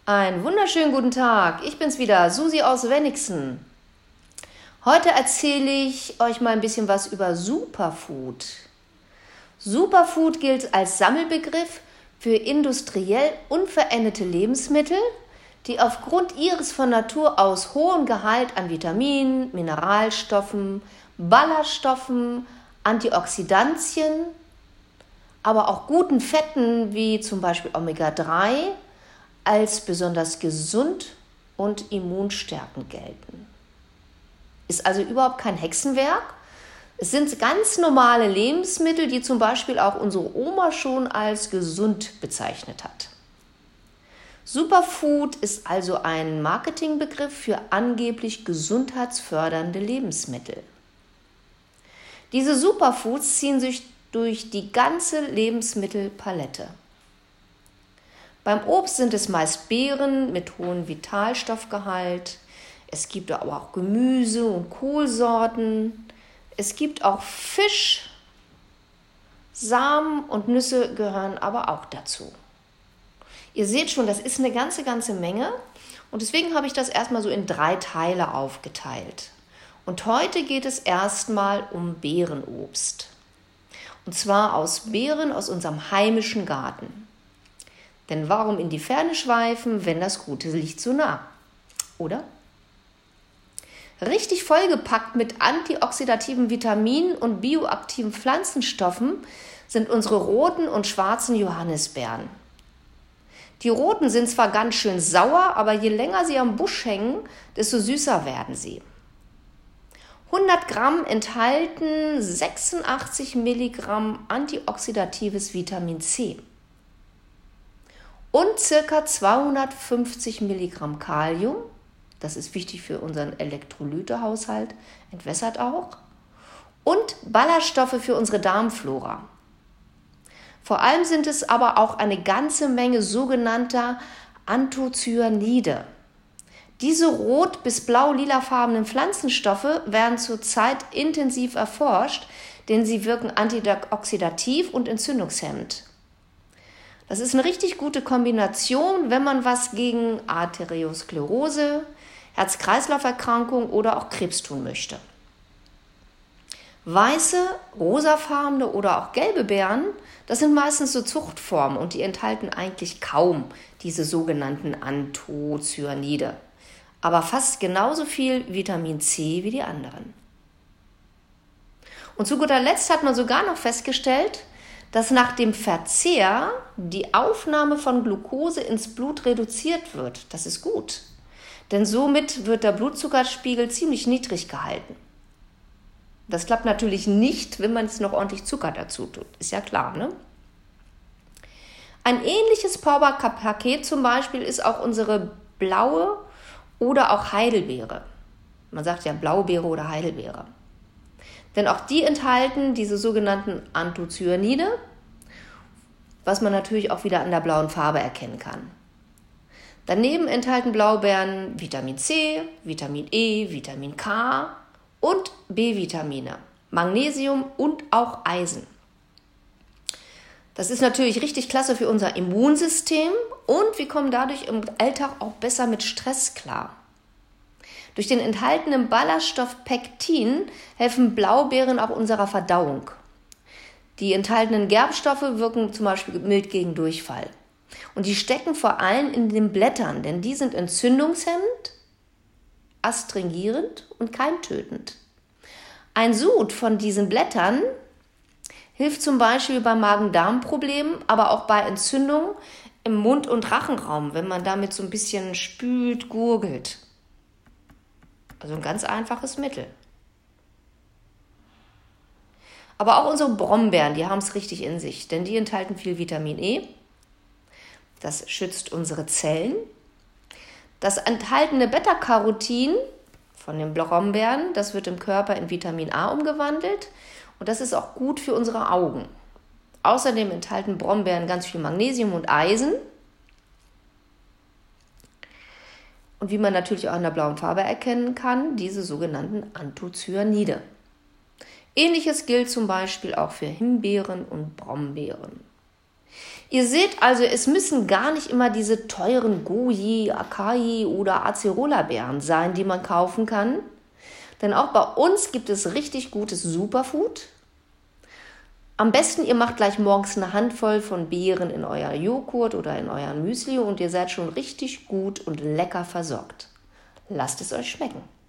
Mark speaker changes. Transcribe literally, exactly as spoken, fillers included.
Speaker 1: Einen wunderschönen guten Tag. Ich bin's wieder, Susi aus Wenigsen. Heute erzähle ich euch mal ein bisschen was über Superfood. Superfood gilt als Sammelbegriff für industriell unveränderte Lebensmittel, die aufgrund ihres von Natur aus hohen Gehalt an Vitaminen, Mineralstoffen, Ballaststoffen, Antioxidantien, aber auch guten Fetten wie zum Beispiel Omega drei als besonders gesund und immunstärkend gelten. Ist also überhaupt kein Hexenwerk. Es sind ganz normale Lebensmittel, die zum Beispiel auch unsere Oma schon als gesund bezeichnet hat. Superfood ist also ein Marketingbegriff für angeblich gesundheitsfördernde Lebensmittel. Diese Superfoods ziehen sich durch die ganze Lebensmittelpalette. Beim Obst sind es meist Beeren mit hohem Vitalstoffgehalt. Es gibt aber auch Gemüse und Kohlsorten. Es gibt auch Fisch. Samen und Nüsse gehören aber auch dazu. Ihr seht schon, das ist eine ganze, ganze Menge. Und deswegen habe ich das erstmal so in drei Teile aufgeteilt. Und heute geht es erstmal um Beerenobst. Und zwar aus Beeren aus unserem heimischen Garten. Denn warum in die Ferne schweifen, wenn das Gute liegt so nah? Oder? Richtig vollgepackt mit antioxidativen Vitaminen und bioaktiven Pflanzenstoffen sind unsere roten und schwarzen Johannisbeeren. Die roten sind zwar ganz schön sauer, aber je länger sie am Busch hängen, desto süßer werden sie. hundert Gramm enthalten sechsundachtzig Milligramm antioxidatives Vitamin C. Und ca. zweihundertfünfzig Milligramm Kalium, das ist wichtig für unseren Elektrolytehaushalt, entwässert auch, und Ballaststoffe für unsere Darmflora. Vor allem sind es aber auch eine ganze Menge sogenannter Anthocyanide. Diese rot- bis blau-lilafarbenen Pflanzenstoffe werden zurzeit intensiv erforscht, denn sie wirken antioxidativ und entzündungshemmend. Das ist eine richtig gute Kombination, wenn man was gegen Arteriosklerose, Herz-Kreislauf-Erkrankung oder auch Krebs tun möchte. Weiße, rosafarbene oder auch gelbe Beeren, das sind meistens so Zuchtformen und die enthalten eigentlich kaum diese sogenannten Anthocyanide, aber fast genauso viel Vitamin C wie die anderen. Und zu guter Letzt hat man sogar noch festgestellt, dass nach dem Verzehr die Aufnahme von Glucose ins Blut reduziert wird. Das ist gut, denn somit wird der Blutzuckerspiegel ziemlich niedrig gehalten. Das klappt natürlich nicht, wenn man jetzt noch ordentlich Zucker dazu tut, ist ja klar, ne? Ein ähnliches Powerpaket zum Beispiel ist auch unsere blaue oder auch Heidelbeere. Man sagt ja Blaubeere oder Heidelbeere. Denn auch die enthalten diese sogenannten Anthocyanide, was man natürlich auch wieder an der blauen Farbe erkennen kann. Daneben enthalten Blaubeeren Vitamin C, Vitamin E, Vitamin K und B-Vitamine, Magnesium und auch Eisen. Das ist natürlich richtig klasse für unser Immunsystem und wir kommen dadurch im Alltag auch besser mit Stress klar. Durch den enthaltenen Ballaststoff Pektin helfen Blaubeeren auch unserer Verdauung. Die enthaltenen Gerbstoffe wirken zum Beispiel mild gegen Durchfall. Und die stecken vor allem in den Blättern, denn die sind entzündungshemmend, astringierend und keimtötend. Ein Sud von diesen Blättern hilft zum Beispiel bei Magen-Darm-Problemen, aber auch bei Entzündungen im Mund- und Rachenraum, wenn man damit so ein bisschen spült, gurgelt. Also ein ganz einfaches Mittel. Aber auch unsere Brombeeren, die haben es richtig in sich, denn die enthalten viel Vitamin E. Das schützt unsere Zellen. Das enthaltene Beta-Carotin von den Brombeeren, das wird im Körper in Vitamin A umgewandelt und das ist auch gut für unsere Augen. Außerdem enthalten Brombeeren ganz viel Magnesium und Eisen. Und wie man natürlich auch in der blauen Farbe erkennen kann, diese sogenannten Anthocyanide. Ähnliches gilt zum Beispiel auch für Himbeeren und Brombeeren. Ihr seht also, es müssen gar nicht immer diese teuren Goji, Acai oder Acerola-Beeren sein, die man kaufen kann. Denn auch bei uns gibt es richtig gutes Superfood. Am besten, ihr macht gleich morgens eine Handvoll von Beeren in euer Joghurt oder in euer Müsli und ihr seid schon richtig gut und lecker versorgt. Lasst es euch schmecken.